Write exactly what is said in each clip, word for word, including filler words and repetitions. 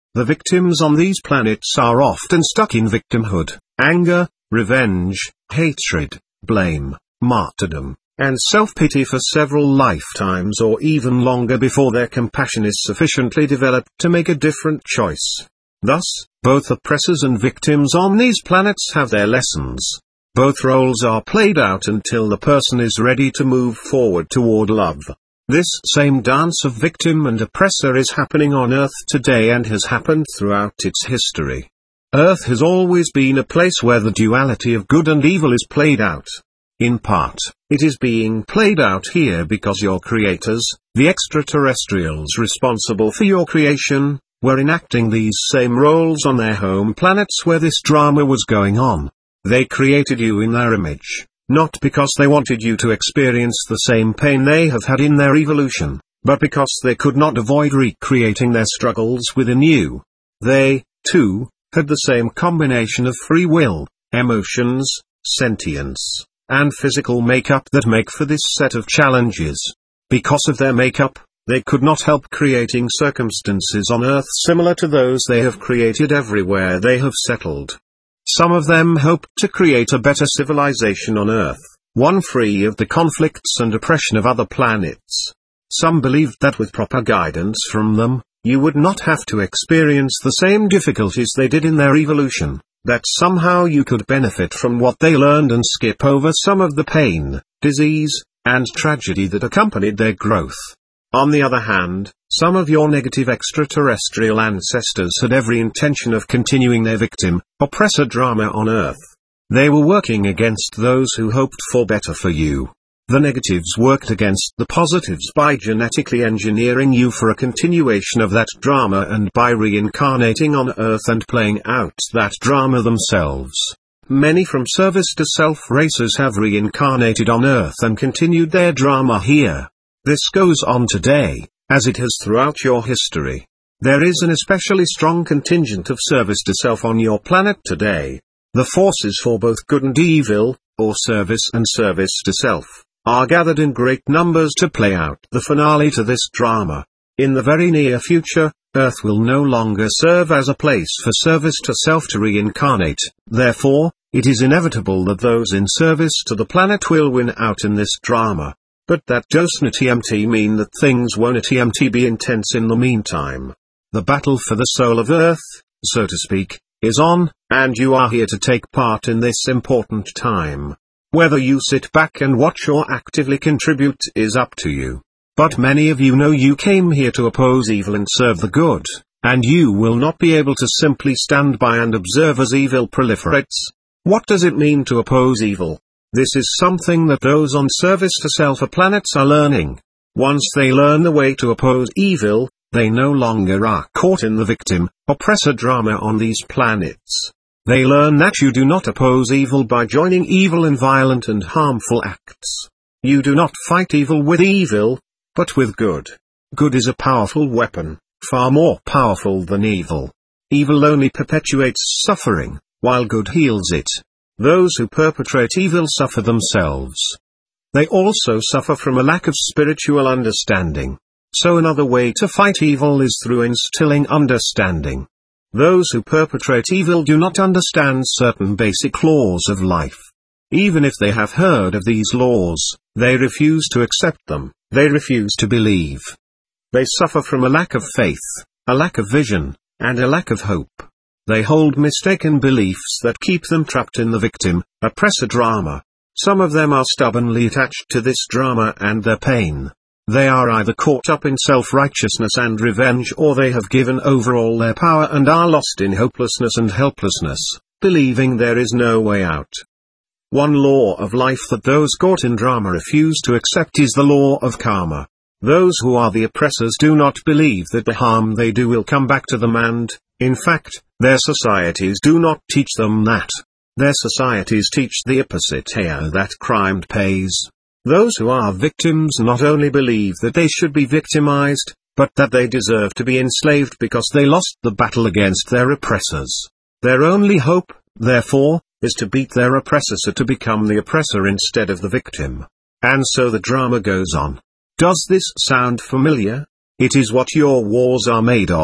The victims on these planets are often stuck in victimhood, anger, revenge, hatred, blame, martyrdom, and self-pity for several lifetimes or even longer before their compassion is sufficiently developed to make a different choice. Thus, both oppressors and victims on these planets have their lessons. Both roles are played out until the person is ready to move forward toward love. This same dance of victim and oppressor is happening on Earth today and has happened throughout its history. Earth has always been a place where the duality of good and evil is played out. In part, it is being played out here because your creators, the extraterrestrials responsible for your creation, were enacting these same roles on their home planets where this drama was going on. They created you in their image, not because they wanted you to experience the same pain they have had in their evolution, but because they could not avoid recreating their struggles within you. They, too, had the same combination of free will, emotions, sentience, and physical makeup that make for this set of challenges. Because of their makeup, they could not help creating circumstances on Earth similar to those they have created everywhere they have settled. Some of them hoped to create a better civilization on Earth, one free of the conflicts and oppression of other planets. Some believed that with proper guidance from them, you would not have to experience the same difficulties they did in their evolution, that somehow you could benefit from what they learned and skip over some of the pain, disease, and tragedy that accompanied their growth. On the other hand, some of your negative extraterrestrial ancestors had every intention of continuing their victim, oppressor drama on Earth. They were working against those who hoped for better for you. The negatives worked against the positives by genetically engineering you for a continuation of that drama and by reincarnating on Earth and playing out that drama themselves. Many from service to self races have reincarnated on Earth and continued their drama here. This goes on today, as it has throughout your history. There is an especially strong contingent of service to self on your planet today. The forces for both good and evil, or service and service to self, are gathered in great numbers to play out the finale to this drama. In the very near future, Earth will no longer serve as a place for service to self to reincarnate. Therefore, it is inevitable that those in service to the planet will win out in this drama. But that doesn't mean that things won't be intense in the meantime. The battle for the soul of Earth, so to speak, is on, and you are here to take part in this important time. Whether you sit back and watch or actively contribute is up to you. But many of you know you came here to oppose evil and serve the good, and you will not be able to simply stand by and observe as evil proliferates. What does it mean to oppose evil? This is something that those on service to self planets are learning. Once they learn the way to oppose evil, they no longer are caught in the victim, oppressor drama on these planets. They learn that you do not oppose evil by joining evil in violent and harmful acts. You do not fight evil with evil, but with good. Good is a powerful weapon, far more powerful than evil. Evil only perpetuates suffering, while good heals it. Those who perpetrate evil suffer themselves. They also suffer from a lack of spiritual understanding. So another way to fight evil is through instilling understanding. Those who perpetrate evil do not understand certain basic laws of life. Even if they have heard of these laws, they refuse to accept them, they refuse to believe. They suffer from a lack of faith, a lack of vision, and a lack of hope. They hold mistaken beliefs that keep them trapped in the victim, oppressor drama. Some of them are stubbornly attached to this drama and their pain. They are either caught up in self-righteousness and revenge, or they have given over all their power and are lost in hopelessness and helplessness, believing there is no way out. One law of life that those caught in drama refuse to accept is the law of karma. Those who are the oppressors do not believe that the harm they do will come back to them, and, in fact, their societies do not teach them that. Their societies teach the opposite here, that crime pays. Those who are victims not only believe that they should be victimized, but that they deserve to be enslaved because they lost the battle against their oppressors. Their only hope, therefore, is to beat their oppressor so to become the oppressor instead of the victim. And so the drama goes on. Does this sound familiar? It is what your wars are made of.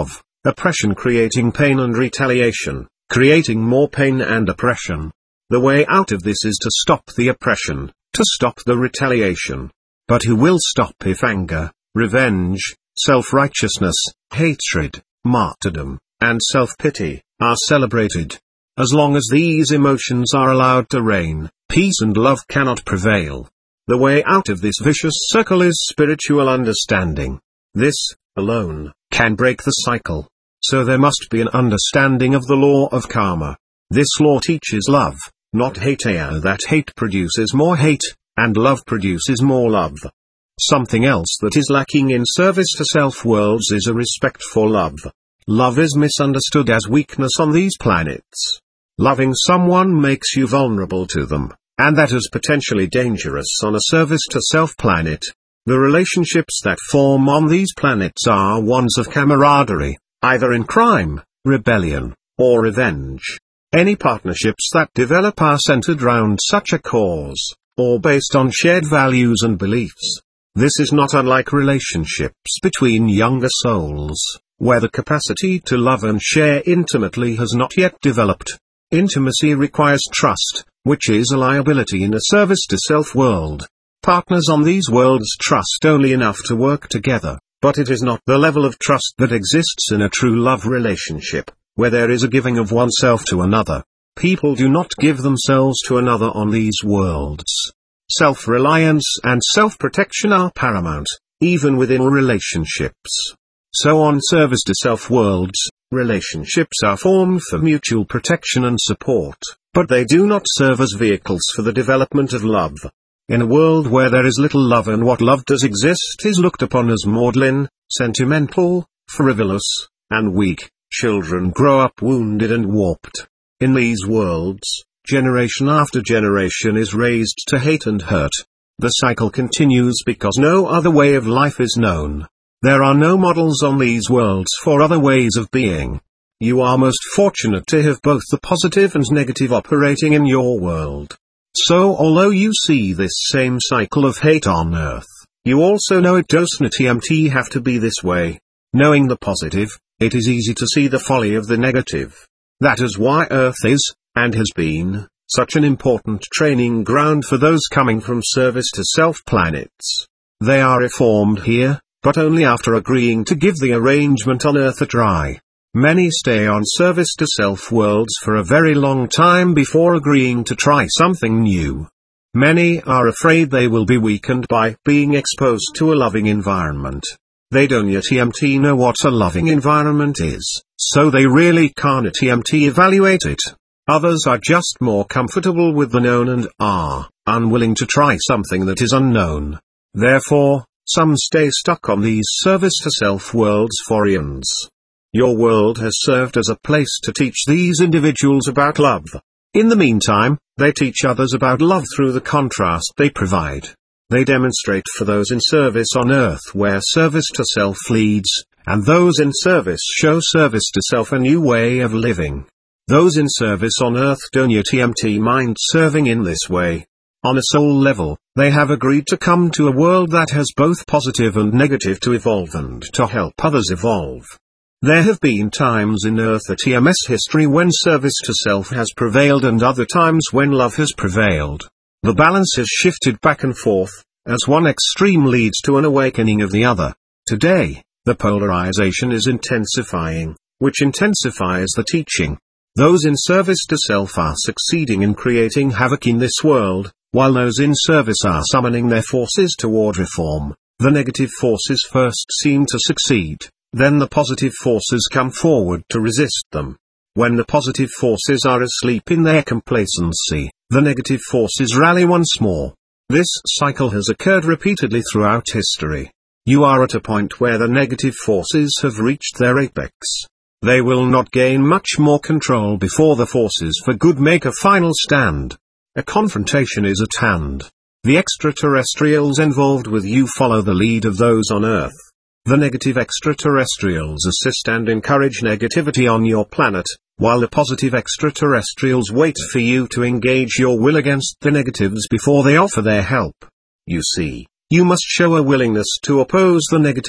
oppression creating pain and retaliation, creating more pain and oppression. The way out of this is to stop the oppression, to stop the retaliation. But who will stop if anger, revenge, self-righteousness, hatred, martyrdom, and self-pity are celebrated? As long as these emotions are allowed to reign, peace and love cannot prevail. The way out of this vicious circle is spiritual understanding. This, alone, can break the cycle. So there must be an understanding of the law of karma. This law teaches love, not hate. That hate produces more hate, and love produces more love. Something else that is lacking in service to self worlds is a respect for love. Love is misunderstood as weakness on these planets. Loving someone makes you vulnerable to them, and that is potentially dangerous on a service to self planet. The relationships that form on these planets are ones of camaraderie, either in crime, rebellion, or revenge. Any partnerships that develop are centered round such a cause, or based on shared values and beliefs. This is not unlike relationships between younger souls, where the capacity to love and share intimately has not yet developed. Intimacy requires trust, which is a liability in a service to self world. Partners on these worlds trust only enough to work together, but it is not the level of trust that exists in a true love relationship, where there is a giving of oneself to another. People do not give themselves to another on these worlds. Self-reliance and self-protection are paramount, even within relationships. So on service to self-worlds, relationships are formed for mutual protection and support, but they do not serve as vehicles for the development of love. In a world where there is little love and what love does exist is looked upon as maudlin, sentimental, frivolous, and weak, children grow up wounded and warped. In these worlds, generation after generation is raised to hate and hurt. The cycle continues because no other way of life is known. There are no models on these worlds for other ways of being. You are most fortunate to have both the positive and negative operating in your world. So although you see this same cycle of hate on Earth, you also know it doesn't have to be this way. Knowing the positive, it is easy to see the folly of the negative. That is why Earth is, and has been, such an important training ground for those coming from service to self planets. They are reformed here, but only after agreeing to give the arrangement on Earth a try. Many stay on service to self worlds for a very long time before agreeing to try something new. Many are afraid they will be weakened by being exposed to a loving environment. They don't yet know what a loving environment is, so they really can't evaluate it. Others are just more comfortable with the known and are unwilling to try something that is unknown. Therefore, some stay stuck on these service to self worlds for eons. Your world has served as a place to teach these individuals about love. In the meantime, they teach others about love through the contrast they provide. They demonstrate for those in service on Earth where service to self leads, and those in service show service to self a new way of living. Those in service on Earth don't yet mind serving in this way. On a soul level, they have agreed to come to a world that has both positive and negative to evolve and to help others evolve. There have been times in Earth at E M S history when service to self has prevailed and other times when love has prevailed. The balance has shifted back and forth, as one extreme leads to an awakening of the other. Today, the polarization is intensifying, which intensifies the teaching. Those in service to self are succeeding in creating havoc in this world, while those in service are summoning their forces toward reform. The negative forces first seem to succeed. Then the positive forces come forward to resist them. When the positive forces are asleep in their complacency, the negative forces rally once more. This cycle has occurred repeatedly throughout history. You are at a point where the negative forces have reached their apex. They will not gain much more control before the forces for good make a final stand. A confrontation is at hand. The extraterrestrials involved with you follow the lead of those on Earth. The negative extraterrestrials assist and encourage negativity on your planet, while the positive extraterrestrials wait for you to engage your will against the negatives before they offer their help. You see, you must show a willingness to oppose the negative,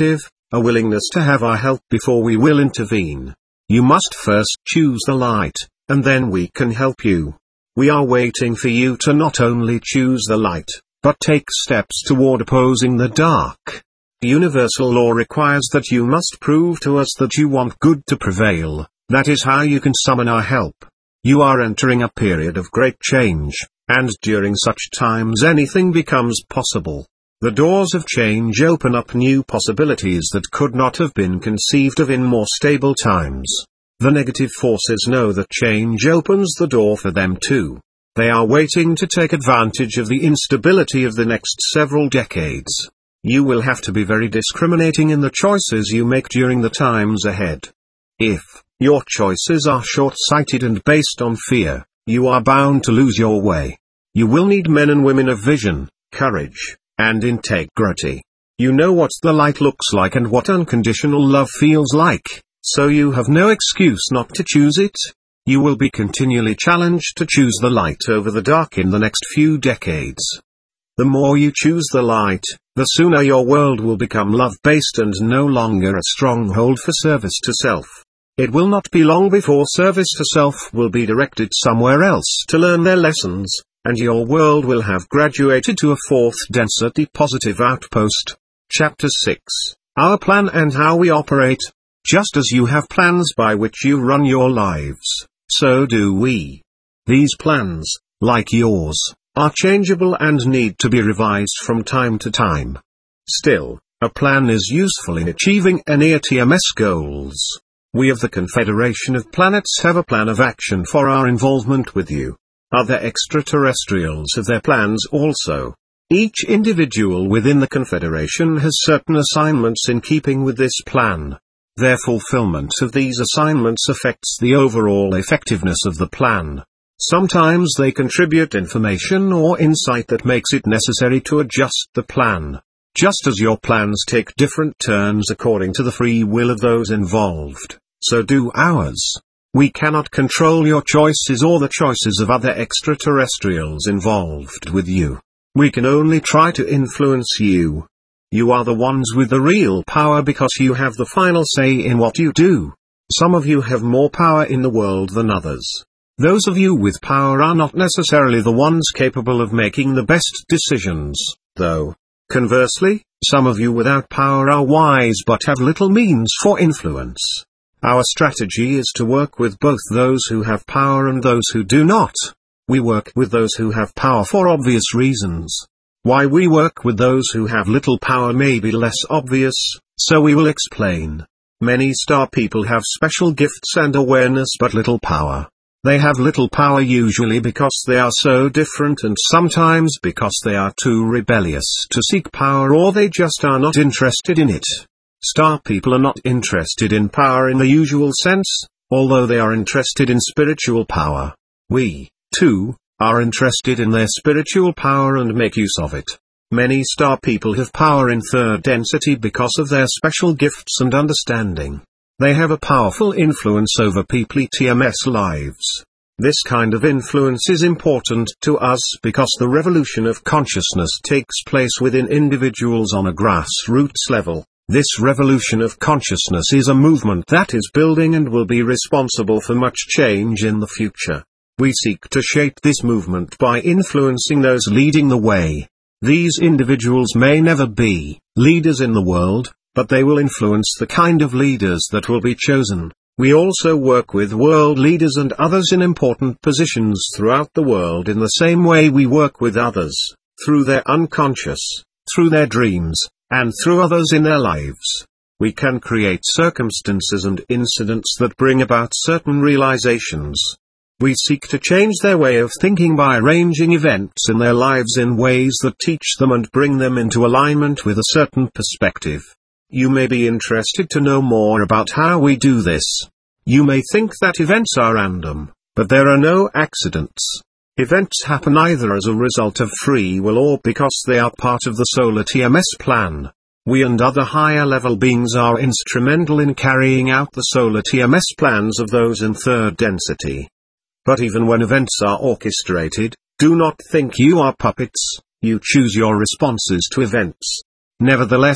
a willingness to have our help before we will intervene. You must first choose the light, and then we can help you. We are waiting for you to not only choose the light, but take steps toward opposing the dark. Universal law requires that you must prove to us that you want good to prevail. That is how you can summon our help. You are entering a period of great change, and during such times anything becomes possible. The doors of change open up new possibilities that could not have been conceived of in more stable times. The negative forces know that change opens the door for them too. They are waiting to take advantage of the instability of the next several decades. You will have to be very discriminating in the choices you make during the times ahead. If your choices are short-sighted and based on fear, you are bound to lose your way. You will need men and women of vision, courage, and integrity. You know what the light looks like and what unconditional love feels like, so you have no excuse not to choose it. You will be continually challenged to choose the light over the dark in the next few decades. The more you choose the light, the sooner your world will become love-based and no longer a stronghold for service to self. It will not be long before service to self will be directed somewhere else to learn their lessons, and your world will have graduated to a fourth density positive outpost. Chapter six. Our plan and how we operate. Just as you have plans by which you run your lives, so do we. These plans, like yours, are changeable and need to be revised from time to time. Still, a plan is useful in achieving any T M S goals. We of the Confederation of Planets have a plan of action for our involvement with you. Other extraterrestrials have their plans also. Each individual within the Confederation has certain assignments in keeping with this plan. Their fulfillment of these assignments affects the overall effectiveness of the plan. Sometimes they contribute information or insight that makes it necessary to adjust the plan. Just as your plans take different turns according to the free will of those involved, so do ours. We cannot control your choices or the choices of other extraterrestrials involved with you. We can only try to influence you. You are the ones with the real power because you have the final say in what you do. Some of you have more power in the world than others. Those of you with power are not necessarily the ones capable of making the best decisions, though. Conversely, some of you without power are wise but have little means for influence. Our strategy is to work with both those who have power and those who do not. We work with those who have power for obvious reasons. Why we work with those who have little power may be less obvious, so we will explain. Many star people have special gifts and awareness but little power. They have little power usually because they are so different and sometimes because they are too rebellious to seek power or they just are not interested in it. Star people are not interested in power in the usual sense, although they are interested in spiritual power. We, too, are interested in their spiritual power and make use of it. Many star people have power in third density because of their special gifts and understanding. They have a powerful influence over people T M S lives. This kind of influence is important to us because the revolution of consciousness takes place within individuals on a grassroots level. This revolution of consciousness is a movement that is building and will be responsible for much change in the future. We seek to shape this movement by influencing those leading the way. These individuals may never be leaders in the world, but they will influence the kind of leaders that will be chosen. We also work with world leaders and others in important positions throughout the world in the same way we work with others, through their unconscious, through their dreams, and through others in their lives. We can create circumstances and incidents that bring about certain realizations. We seek to change their way of thinking by arranging events in their lives in ways that teach them and bring them into alignment with a certain perspective. You may be interested to know more about how we do this. You may think that events are random, but there are no accidents. Events happen either as a result of free will or because they are part of the solar T M S plan. We and other higher level beings are instrumental in carrying out the solar T M S plans of those in third density. But even when events are orchestrated, do not think you are puppets. You choose your responses to events. Nevertheless,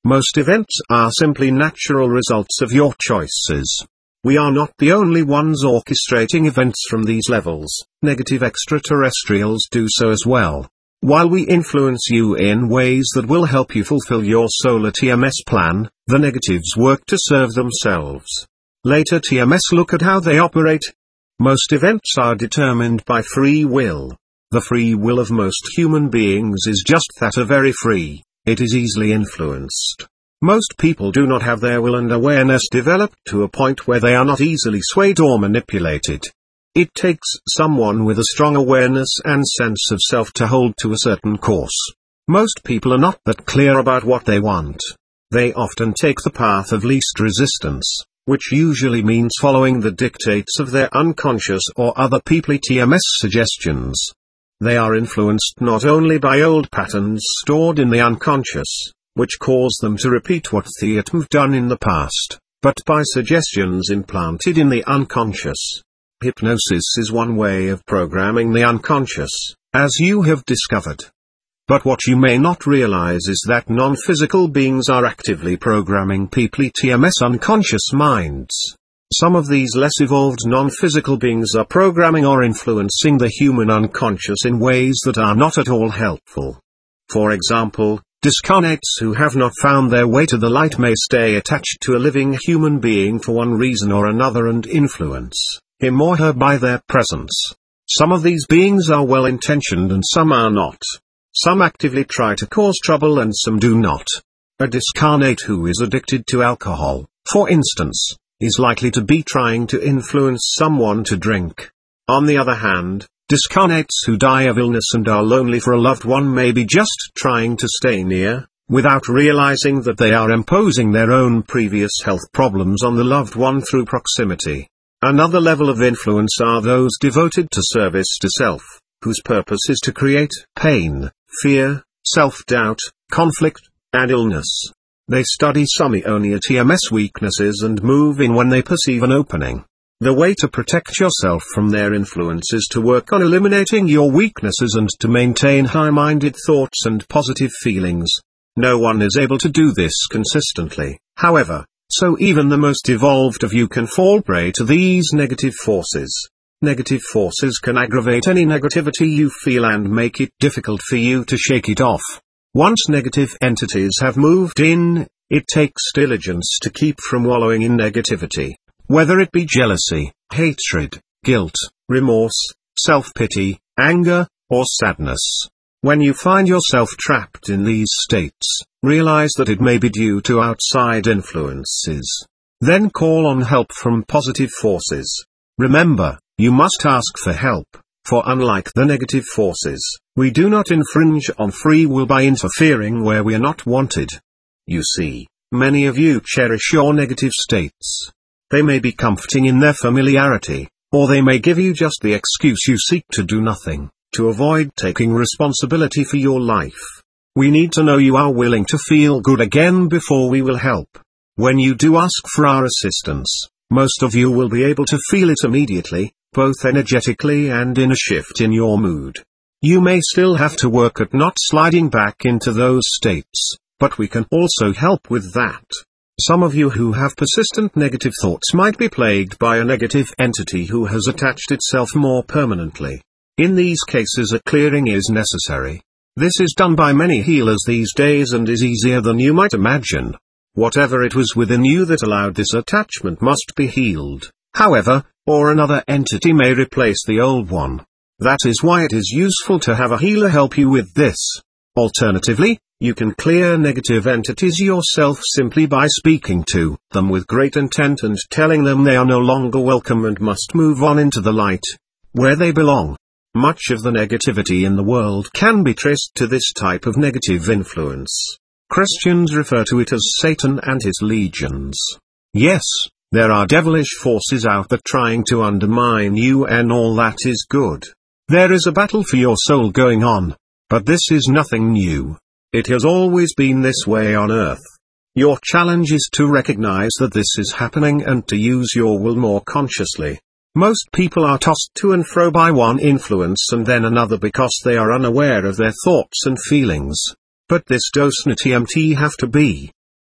Most events are simply natural results of your choices. We are not the only ones orchestrating events from these levels, negative extraterrestrials do so as well. While we influence you in ways that will help you fulfill your solar T M S plan, the negatives work to serve themselves. Later T M S look at how they operate. Most events are determined by free will. The free will of most human beings is just that, a very free. It is easily influenced. Most people do not have their will and awareness developed to a point where they are not easily swayed or manipulated. It takes someone with a strong awareness and sense of self to hold to a certain course. Most people are not that clear about what they want. They often take the path of least resistance, which usually means following the dictates of their unconscious or other people's T M S suggestions. They are influenced not only by old patterns stored in the unconscious, which cause them to repeat what they have done in the past, but by suggestions implanted in the unconscious. Hypnosis is one way of programming the unconscious, as you have discovered. But what you may not realize is that non-physical beings are actively programming people's T M S unconscious minds. Some of these less evolved non-physical beings are programming or influencing the human unconscious in ways that are not at all helpful. For example, discarnates who have not found their way to the light may stay attached to a living human being for one reason or another and influence him or her by their presence. Some of these beings are well-intentioned and some are not. Some actively try to cause trouble and some do not. A discarnate who is addicted to alcohol, for instance, is likely to be trying to influence someone to drink. On the other hand, discarnates who die of illness and are lonely for a loved one may be just trying to stay near, without realizing that they are imposing their own previous health problems on the loved one through proximity. Another level of influence are those devoted to service to self, whose purpose is to create pain, fear, self-doubt, conflict, and illness. They study some Ionia T M S weaknesses and move in when they perceive an opening. The way to protect yourself from their influence is to work on eliminating your weaknesses and to maintain high-minded thoughts and positive feelings. No one is able to do this consistently, however, so even the most evolved of you can fall prey to these negative forces. Negative forces can aggravate any negativity you feel and make it difficult for you to shake it off. Once negative entities have moved in, it takes diligence to keep from wallowing in negativity. Whether it be jealousy, hatred, guilt, remorse, self-pity, anger, or sadness. When you find yourself trapped in these states, realize that it may be due to outside influences. Then call on help from positive forces. Remember, you must ask for help, for unlike the negative forces, we do not infringe on free will by interfering where we are not wanted. You see, many of you cherish your negative states. They may be comforting in their familiarity, or they may give you just the excuse you seek to do nothing, to avoid taking responsibility for your life. We need to know you are willing to feel good again before we will help. When you do ask for our assistance, most of you will be able to feel it immediately, both energetically and in a shift in your mood. You may still have to work at not sliding back into those states, but we can also help with that. Some of you who have persistent negative thoughts might be plagued by a negative entity who has attached itself more permanently. In these cases a clearing is necessary. This is done by many healers these days and is easier than you might imagine. Whatever it was within you that allowed this attachment must be healed, however, or another entity may replace the old one. That is why it is useful to have a healer help you with this. Alternatively, you can clear negative entities yourself simply by speaking to them with great intent and telling them they are no longer welcome and must move on into the light, where they belong. Much of the negativity in the world can be traced to this type of negative influence. Christians refer to it as Satan and his legions. Yes, there are devilish forces out there trying to undermine you, and all that is good. There is a battle for your soul going on, but this is nothing new. It has always been this way on earth. Your challenge is to recognize that this is happening and to use your will more consciously. Most people are tossed to and fro by one influence and then another because they are unaware of their thoughts and feelings. But this does not T M T have to be.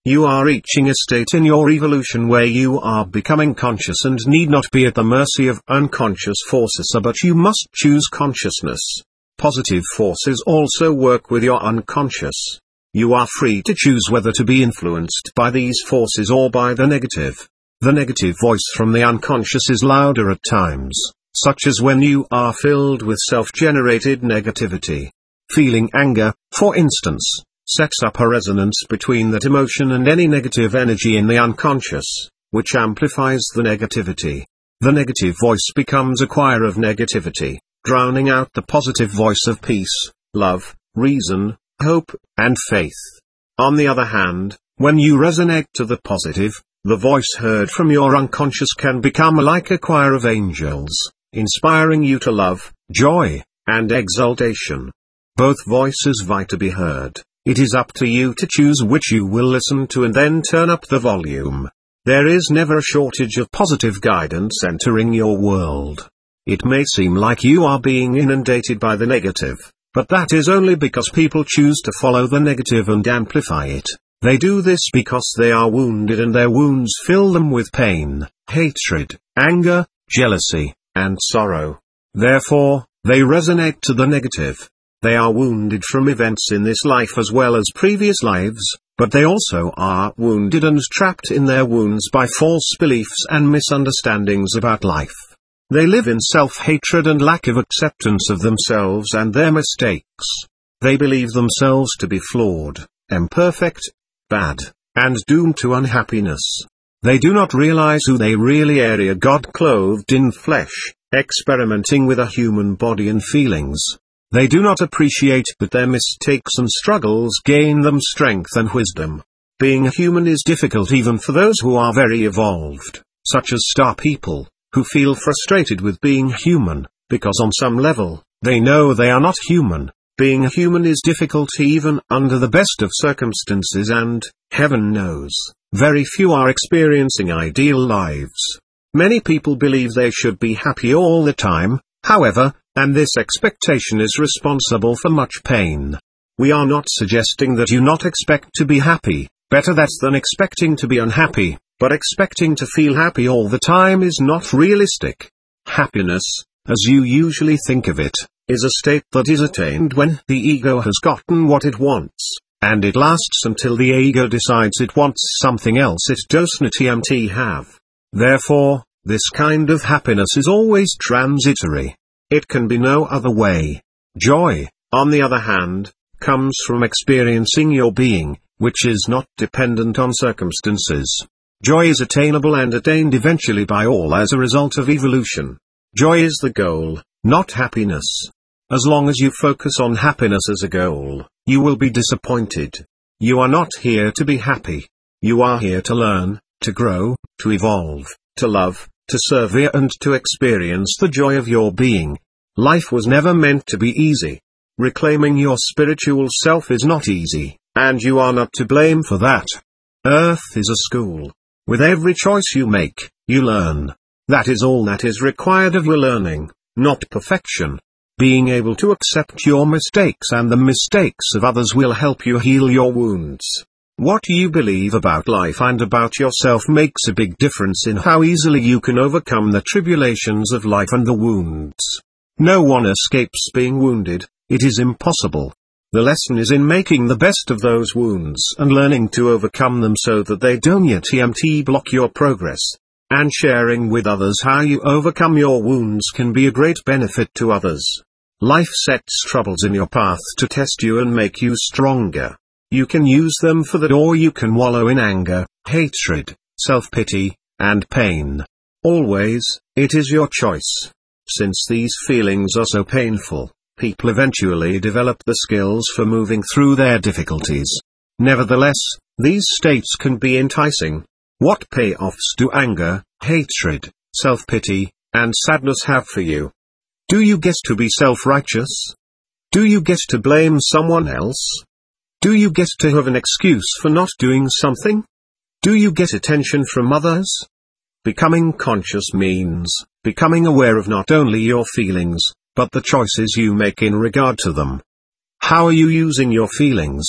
You are reaching a state in your evolution where you are becoming conscious and need not be at the mercy of unconscious forces, but you must choose consciousness. Positive forces also work with your unconscious. You are free to choose whether to be influenced by these forces or by the negative. The negative voice from the unconscious is louder at times, such as when you are filled with self-generated negativity. Feeling anger, for instance, sets up a resonance between that emotion and any negative energy in the unconscious, which amplifies the negativity. The negative voice becomes a choir of negativity, drowning out the positive voice of peace, love, reason, hope, and faith. On the other hand, when you resonate to the positive, the voice heard from your unconscious can become like a choir of angels, inspiring you to love, joy, and exaltation. Both voices vie to be heard. It is up to you to choose which you will listen to and then turn up the volume. There is never a shortage of positive guidance entering your world. It may seem like you are being inundated by the negative, but that is only because people choose to follow the negative and amplify it. They do this because they are wounded and their wounds fill them with pain, hatred, anger, jealousy, and sorrow. Therefore, they resonate to the negative. They are wounded from events in this life as well as previous lives, but they also are wounded and trapped in their wounds by false beliefs and misunderstandings about life. They live in self-hatred and lack of acceptance of themselves and their mistakes. They believe themselves to be flawed, imperfect, bad, and doomed to unhappiness. They do not realize who they really are, a God clothed in flesh, experimenting with a human body and feelings. They do not appreciate that their mistakes and struggles gain them strength and wisdom. Being a human is difficult even for those who are very evolved, such as star people, who feel frustrated with being human, because on some level, they know they are not human. Being a human is difficult even under the best of circumstances and, heaven knows, very few are experiencing ideal lives. Many people believe they should be happy all the time, however, and this expectation is responsible for much pain. We are not suggesting that you not expect to be happy, better that than expecting to be unhappy, but expecting to feel happy all the time is not realistic. Happiness, as you usually think of it, is a state that is attained when the ego has gotten what it wants, and it lasts until the ego decides it wants something else it does not have. Therefore, this kind of happiness is always transitory. It can be no other way. Joy, on the other hand, comes from experiencing your being, which is not dependent on circumstances. Joy is attainable and attained eventually by all as a result of evolution. Joy is the goal, not happiness. As long as you focus on happiness as a goal, you will be disappointed. You are not here to be happy. You are here to learn, to grow, to evolve, to love, to persevere and to experience the joy of your being. Life was never meant to be easy. Reclaiming your spiritual self is not easy, and you are not to blame for that. Earth is a school. With every choice you make, you learn. That is all that is required of your learning, not perfection. Being able to accept your mistakes and the mistakes of others will help you heal your wounds. What you believe about life and about yourself makes a big difference in how easily you can overcome the tribulations of life and the wounds. No one escapes being wounded, it is impossible. The lesson is in making the best of those wounds and learning to overcome them so that they don't yet block your progress. And sharing with others how you overcome your wounds can be a great benefit to others. Life sets troubles in your path to test you and make you stronger. You can use them for that, or you can wallow in anger, hatred, self-pity, and pain. Always, it is your choice. Since these feelings are so painful, people eventually develop the skills for moving through their difficulties. Nevertheless, these states can be enticing. What payoffs do anger, hatred, self-pity, and sadness have for you? Do you get to be self-righteous? Do you get to blame someone else? Do you get to have an excuse for not doing something? Do you get attention from others? Becoming conscious means becoming aware of not only your feelings, but the choices you make in regard to them. How are you using your feelings?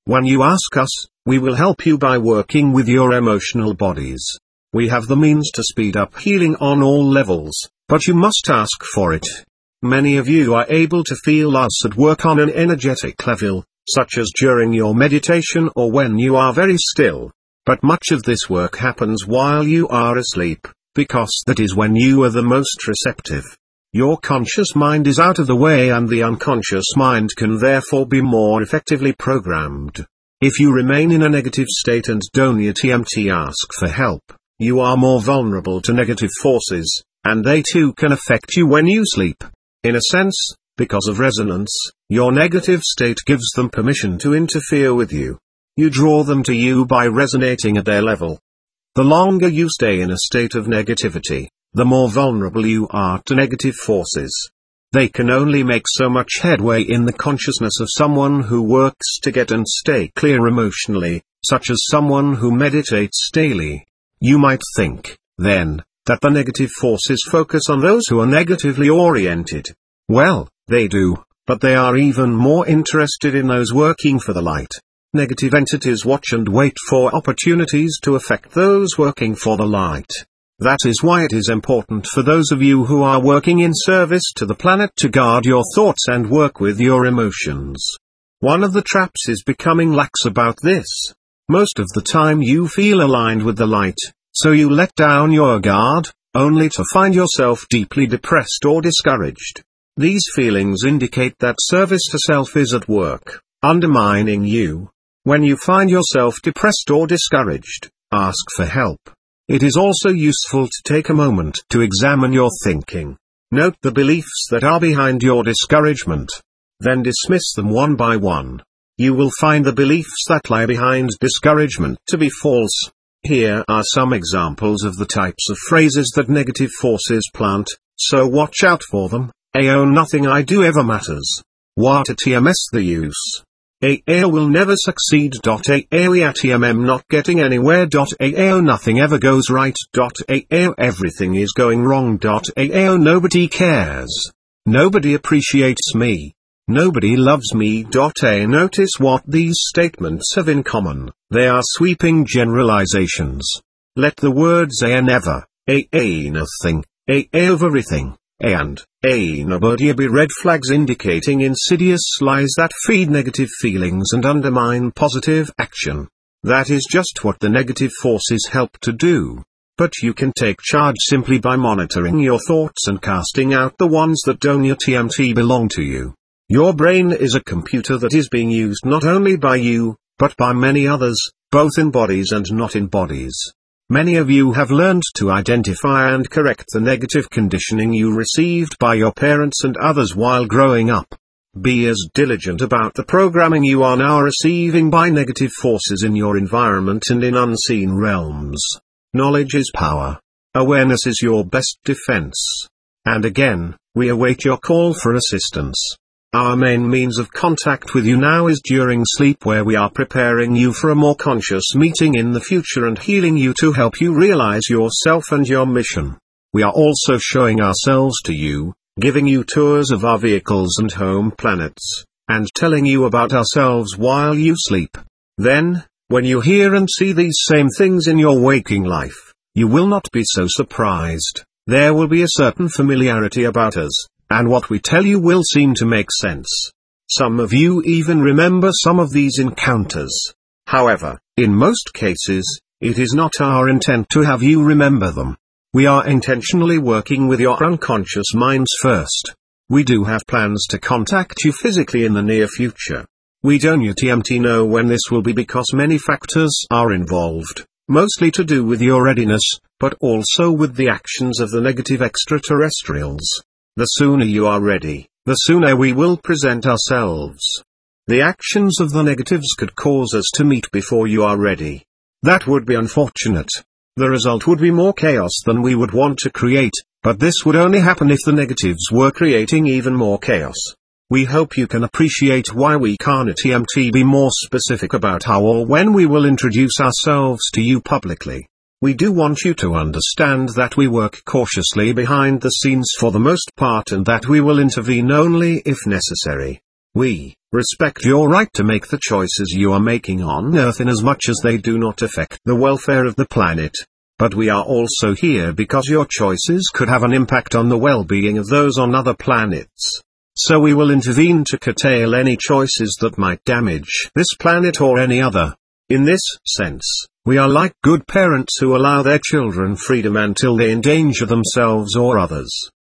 When you ask us, we will help you by working with your emotional bodies. We have the means to speed up healing on all levels, but you must ask for it. Many of you are able to feel us at work on an energetic level, such as during your meditation or when you are very still. But much of this work happens while you are asleep, because that is when you are the most receptive. Your conscious mind is out of the way and the unconscious mind can therefore be more effectively programmed. If you remain in a negative state and don't yet ask for help, you are more vulnerable to negative forces, and they too can affect you when you sleep. In a sense, because of resonance, your negative state gives them permission to interfere with you. You draw them to you by resonating at their level. The longer you stay in a state of negativity, the more vulnerable you are to negative forces. They can only make so much headway in the consciousness of someone who works to get and stay clear emotionally, such as someone who meditates daily. You might think, then, that the negative forces focus on those who are negatively oriented. Well, they do, but they are even more interested in those working for the light. Negative entities watch and wait for opportunities to affect those working for the light. That is why it is important for those of you who are working in service to the planet to guard your thoughts and work with your emotions. One of the traps is becoming lax about this. Most of the time you feel aligned with the light, so you let down your guard, only to find yourself deeply depressed or discouraged. These feelings indicate that service to self is at work, undermining you. When you find yourself depressed or discouraged, ask for help. It is also useful to take a moment to examine your thinking. Note the beliefs that are behind your discouragement. Then dismiss them one by one. You will find the beliefs that lie behind discouragement to be false. Here are some examples of the types of phrases that negative forces plant, so watch out for them. A O nothing I do ever matters. What a T M S the use. A A O will never succeed. A A O at M M not getting anywhere. A A O nothing ever goes right. A A O everything is going wrong. A A O nobody cares. Nobody appreciates me. Nobody loves me. A Notice what these statements have in common. They are sweeping generalizations. Let the words A and never, A A nothing, A A everything, A and A nobody be red flags indicating insidious lies that feed negative feelings and undermine positive action. That is just what the negative forces help to do. But you can take charge simply by monitoring your thoughts and casting out the ones that don't yet belong to you. Your brain is a computer that is being used not only by you, but by many others, both in bodies and not in bodies. Many of you have learned to identify and correct the negative conditioning you received by your parents and others while growing up. Be as diligent about the programming you are now receiving by negative forces in your environment and in unseen realms. Knowledge is power. Awareness is your best defense. And again, we await your call for assistance. Our main means of contact with you now is during sleep, where we are preparing you for a more conscious meeting in the future and healing you to help you realize yourself and your mission. We are also showing ourselves to you, giving you tours of our vehicles and home planets, and telling you about ourselves while you sleep. Then, when you hear and see these same things in your waking life, you will not be so surprised. There will be a certain familiarity about us, and what we tell you will seem to make sense. Some of you even remember some of these encounters. However, in most cases, it is not our intent to have you remember them. We are intentionally working with your unconscious minds first. We do have plans to contact you physically in the near future. We don't yet know when this will be because many factors are involved, mostly to do with your readiness, but also with the actions of the negative extraterrestrials. The sooner you are ready, the sooner we will present ourselves. The actions of the negatives could cause us to meet before you are ready. That would be unfortunate. The result would be more chaos than we would want to create, but this would only happen if the negatives were creating even more chaos. We hope you can appreciate why we can't be more specific about how or when we will introduce ourselves to you publicly. We do want you to understand that we work cautiously behind the scenes for the most part and that we will intervene only if necessary. We, respect your right to make the choices you are making on Earth inasmuch as they do not affect the welfare of the planet. But we are also here because your choices could have an impact on the well-being of those on other planets. So we will intervene to curtail any choices that might damage this planet or any other. In this sense, we are like good parents who allow their children freedom until they endanger themselves or others.